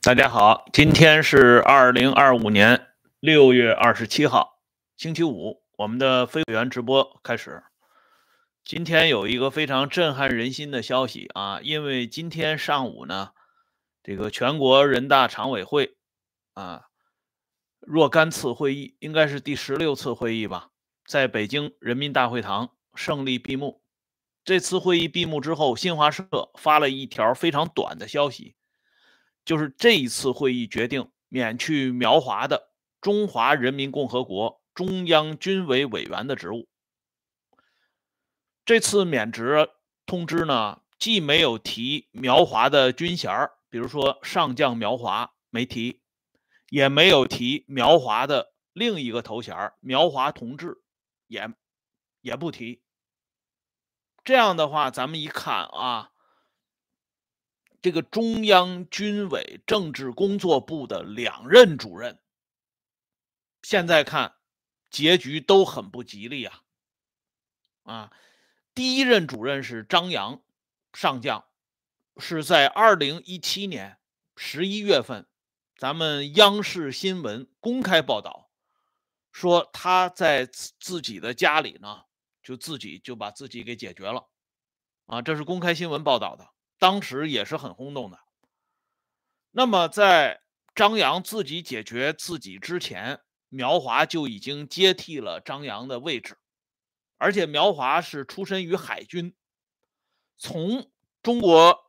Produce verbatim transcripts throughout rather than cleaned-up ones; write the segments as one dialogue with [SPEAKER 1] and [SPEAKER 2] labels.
[SPEAKER 1] 大家好，今天是二零二五年六月二十七号，星期五，我们的非会员直播开始。今天有一个非常震撼人心的消息啊，因为今天上午呢，这个全国人大常委会啊若干次会议，应该是第十六次会议吧，在北京人民大会堂胜利闭幕。这次会议闭幕之后，新华社发了一条非常短的消息。就是这一次会议决定免去苗华的中华人民共和国中央军委委员的职务。这次免职通知呢，既没有提苗华的军衔，比如说上将苗华没提，也没有提苗华的另一个头衔苗华同志，也也不提。这样的话，咱们一看啊。这个中央军委政治工作部的两任主任，现在看结局都很不吉利啊！啊，第一任主任是张扬上将，是在二零一七年十一月份，咱们央视新闻公开报道，说他在自己的家里呢，就自己就把自己给解决了，啊，这是公开新闻报道的。当时也是很轰动的。那么在张扬自己解决自己之前，苗华就已经接替了张扬的位置，而且苗华是出身于海军，从中国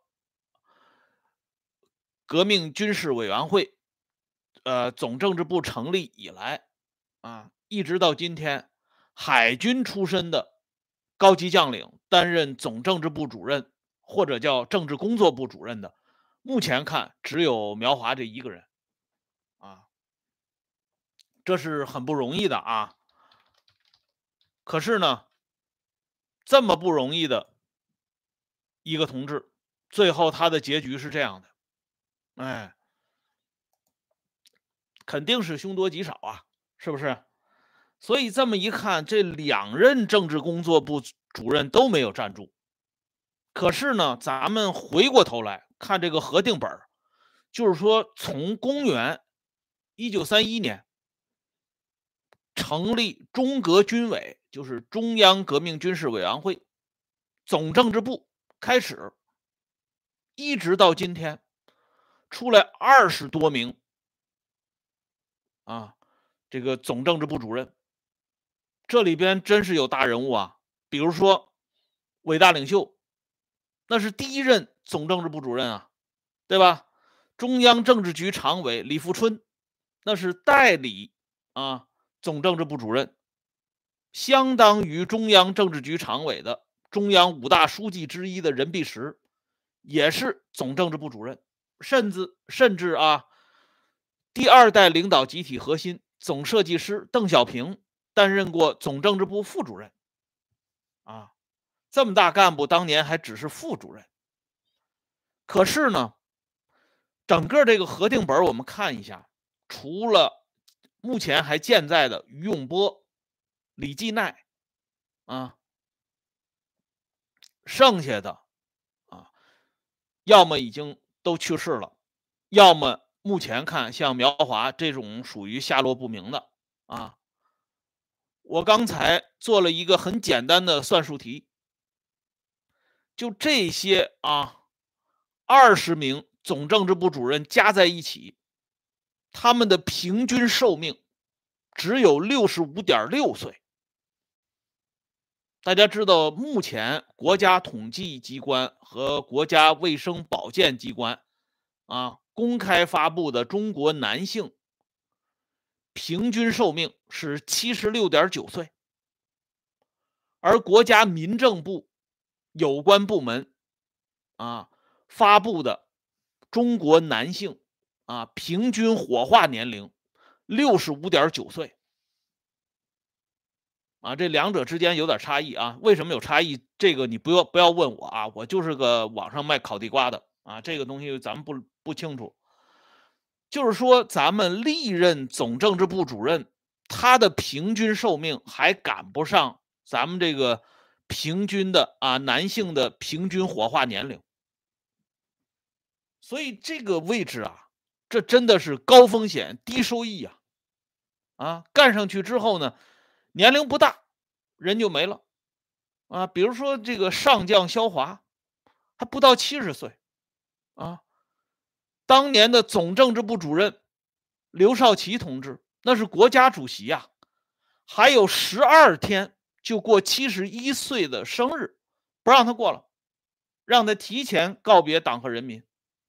[SPEAKER 1] 革命军事委员会呃总政治部成立以来啊，一直到今天，海军出身的高级将领担任总政治部主任或者叫政治工作部主任的，目前看只有苗华这一个人啊，这是很不容易的啊。可是呢，这么不容易的一个同志，最后他的结局是这样的，哎，肯定是凶多吉少啊，是不是？所以这么一看，这两任政治工作部主任都没有站住。可是呢，咱们回过头来看这个核定本，就是说从公元一九三一年成立中革军委，就是中央革命军事委员会总政治部开始，一直到今天，出来二十多名啊，这个总政治部主任，这里边真是有大人物啊，比如说伟大领袖，那是第一任总政治部主任啊，对吧？中央政治局常委李富春，那是代理啊总政治部主任，相当于中央政治局常委的中央五大书记之一的任弼时，也是总政治部主任，甚至甚至啊，第二代领导集体核心总设计师邓小平担任过总政治部副主任，啊，这么大干部当年还只是副主任。可是呢，整个这个核定本我们看一下，除了目前还健在的于永波、李继鼐啊，剩下的啊，要么已经都去世了，要么目前看像苗华这种属于下落不明的啊。我刚才做了一个很简单的算术题，就这些啊，二十名总政治部主任加在一起，他们的平均寿命只有六十五点六岁。大家知道，目前国家统计机关和国家卫生保健机关啊公开发布的中国男性平均寿命是七十六点九岁，而国家民政部有关部门啊发布的中国男性啊平均火化年龄六十五点九岁。啊，这两者之间有点差异啊，为什么有差异？这个你不要不要问我啊，我就是个网上卖烤地瓜的啊，这个东西咱们不不清楚。就是说，咱们历任总政治部主任，他的平均寿命还赶不上咱们这个平均的啊男性的平均火化年龄，所以这个位置啊， 这真的是高风险低收益呀！啊，干上去之后呢，年龄不大，人就没了啊。比如说这个上将萧华，还不到七十岁啊。当年的总政治部主任刘少奇同志，那是国家主席呀、还有十二天就过七十一岁的生日，不让他过了，让他提前告别党和人民，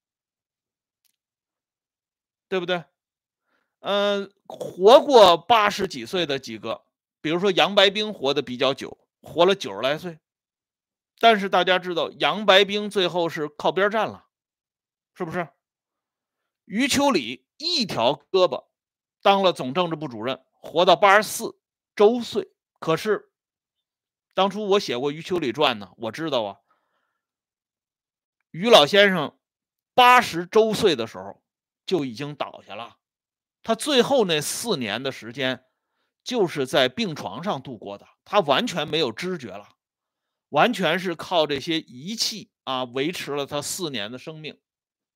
[SPEAKER 1] 对不对？嗯、活过八十几岁的几个，比如说杨白冰活得比较久，活了九十来岁。但是大家知道，杨白冰最后是靠边站了，是不是？余秋里一条胳膊当了总政治部主任，活到八十四周岁。可是当初我写过余秋里传呢，我知道啊，余老先生八十周岁的时候就已经倒下了。他最后那四年的时间就是在病床上度过的，他完全没有知觉了，完全是靠这些仪器啊维持了他四年的生命。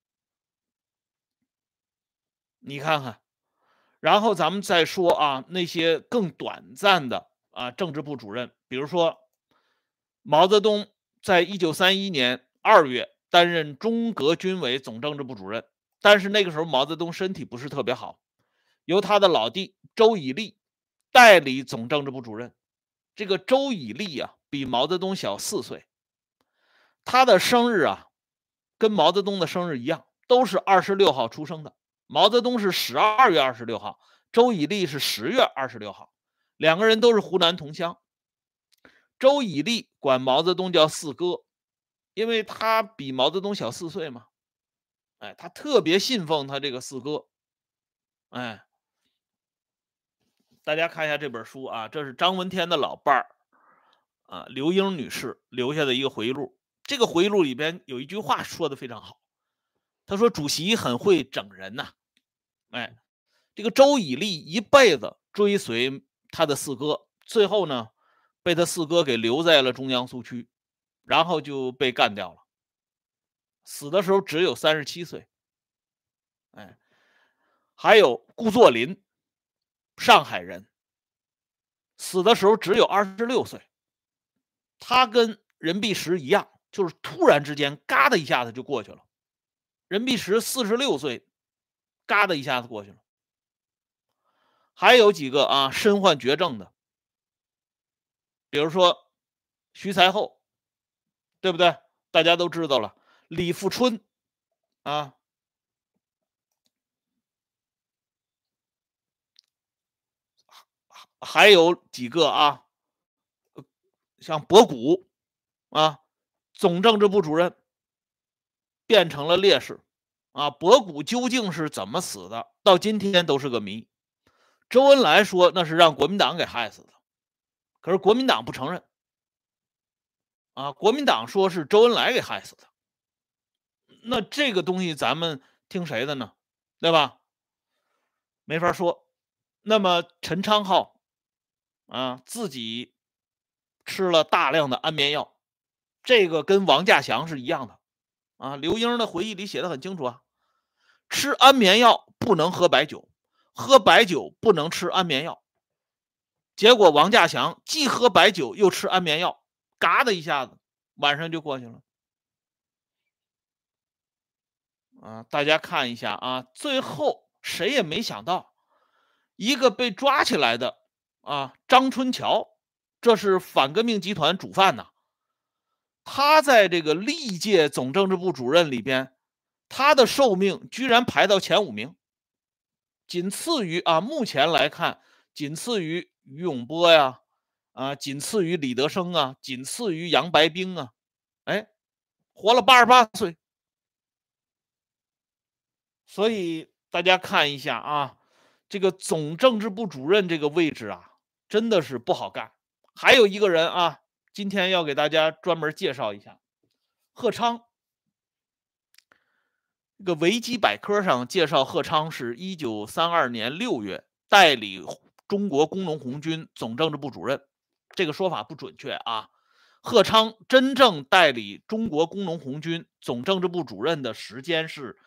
[SPEAKER 1] 你看看，然后咱们再说啊，那些更短暂的啊政治部主任，比如说毛泽东在一九三一年二月担任中革军委总政治部主任，但是那个时候毛泽东身体不是特别好，由他的老弟周以立代理总政治部主任。这个周以立啊，比毛泽东小四岁，他的生日啊，跟毛泽东的生日一样，都是二十六号出生的。毛泽东是十二月二十六号，周以立是十月二十六号，两个人都是湖南同乡。周以立管毛泽东叫四哥，因为他比毛泽东小四岁嘛。哎，他特别信奉他这个四哥。哎，大家看一下这本书啊，这是张闻天的老伴儿啊，刘英女士留下的一个回忆录。这个回忆录里边有一句话说的非常好，他说主席很会整人呐、哎，这个周以立一辈子追随他的四哥，最后呢被他四哥给留在了中央苏区，然后就被干掉了，死的时候只有三十七岁。哎，还有顾作霖，上海人，死的时候只有二十六岁。他跟任弼时一样，就是突然之间嘎的一下子就过去了。任弼时四十六岁，嘎的一下子过去了。还有几个啊身患绝症的，比如说徐才厚，对不对？大家都知道了。李富春啊，还有几个啊，像博古啊，总政治部主任变成了烈士啊。博古究竟是怎么死的，到今天都是个谜。周恩来说那是让国民党给害死的，可是国民党不承认啊，国民党说是周恩来给害死的。那这个东西咱们听谁的呢？对吧？没法说。那么陈昌浩啊，自己吃了大量的安眠药，这个跟王稼祥是一样的啊。刘英的回忆里写的很清楚啊，吃安眠药不能喝白酒，喝白酒不能吃安眠药。结果王稼祥既喝白酒又吃安眠药，嘎的一下子晚上就过去了。啊，大家看一下啊，最后谁也没想到，一个被抓起来的啊张春桥，这是反革命集团主犯呐。他在这个历届总政治部主任里边，他的寿命居然排到前五名，仅次于啊目前来看，仅次于于永波呀，啊，仅次于李德生啊，仅次于杨白冰啊，哎，活了八十八岁。所以大家看一下啊，这个总政治部主任这个位置啊，真的是不好干。还有一个人啊，今天要给大家专门介绍一下，贺昌。这个维基百科上介绍贺昌是一九三二年六月代理中国工农红军总政治部主任，这个说法不准确啊。贺昌真正代理中国工农红军总政治部主任的时间是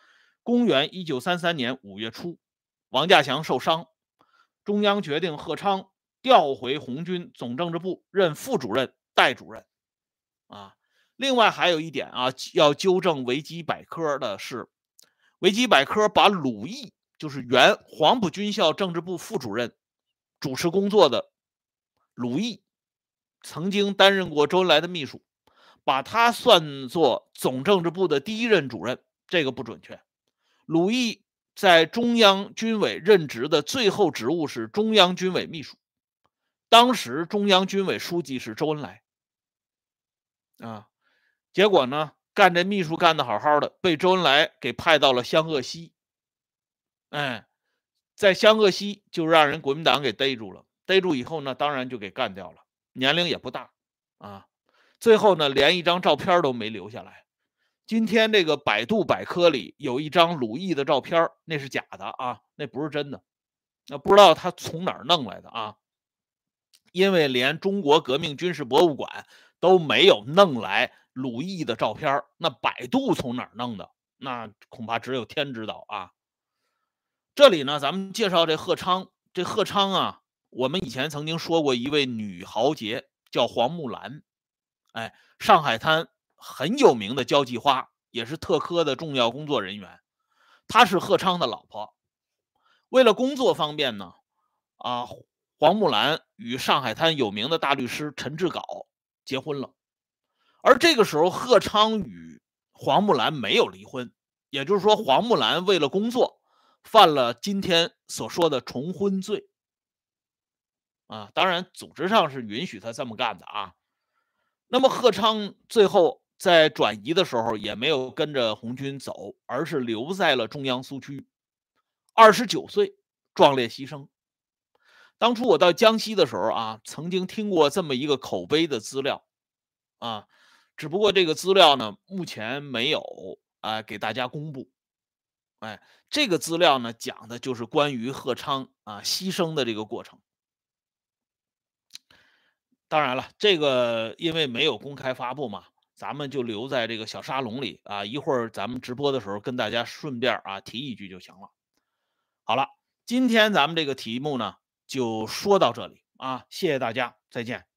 [SPEAKER 1] 公元一九三三年五月初，王稼祥受伤，中央决定贺昌调回红军总政治部任副主任、代主任。啊，另外还有一点啊，要纠正维基百科的是，维基百科把鲁毅，就是原黄埔军校政治部副主任主持工作的鲁毅，曾经担任过周恩来的秘书，把他算作总政治部的第一任主任，这个不准确。鲁毅在中央军委任职的最后职务是中央军委秘书，当时中央军委书记是周恩来。啊，结果呢，干这秘书干得好好的，被周恩来给派到了湘鄂西。哎，在湘鄂西就让人国民党给逮住了，逮住以后呢，当然就给干掉了，年龄也不大啊。最后呢，连一张照片都没留下来。今天这个百度百科里有一张鲁毅的照片，那是假的啊，那不是真的。那不知道他从哪儿弄来的啊？因为连中国革命军事博物馆都没有弄来鲁毅的照片，那百度从哪儿弄的？那恐怕只有天知道啊。这里呢，咱们介绍这贺昌，这贺昌啊，我们以前曾经说过一位女豪杰叫黄木兰，哎，上海滩很有名的交际花，也是特科的重要工作人员。她是贺昌的老婆。为了工作方便呢，啊，黄木兰与上海滩有名的大律师陈志杲结婚了。而这个时候，贺昌与黄木兰没有离婚，也就是说，黄木兰为了工作犯了今天所说的重婚罪。啊，当然组织上是允许他这么干的啊。那么贺昌最后在转移的时候也没有跟着红军走，而是留在了中央苏区。二十九岁壮烈牺牲。当初我到江西的时候啊，曾经听过这么一个口碑的资料啊，只不过这个资料呢，目前没有啊、呃、给大家公布。哎，这个资料呢，讲的就是关于贺昌啊牺牲的这个过程。当然了，这个因为没有公开发布嘛，咱们就留在这个小沙龙里啊，一会儿咱们直播的时候跟大家顺便啊提一句就行了。好了，今天咱们这个题目呢就说到这里啊，谢谢大家，再见。